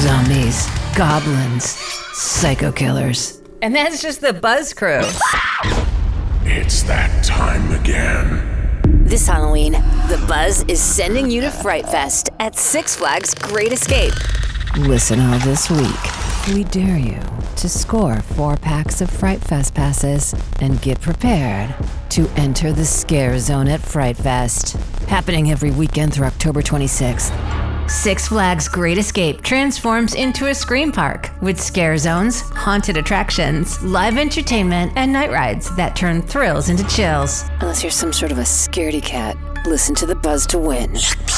Zombies, goblins, psycho killers. And that's just the Buzz crew. It's that time again. This Halloween, the Buzz is sending you to Fright Fest at Six Flags Great Escape. Listen all this week. We dare you to score 4 packs of Fright Fest passes and get prepared to enter the scare zone at Fright Fest. Happening every weekend through October 26th. Six Flags Great Escape transforms into a scream park with scare zones, haunted attractions, live entertainment, and night rides that turn thrills into chills. Unless you're some sort of a scaredy cat, listen to the Buzz to win.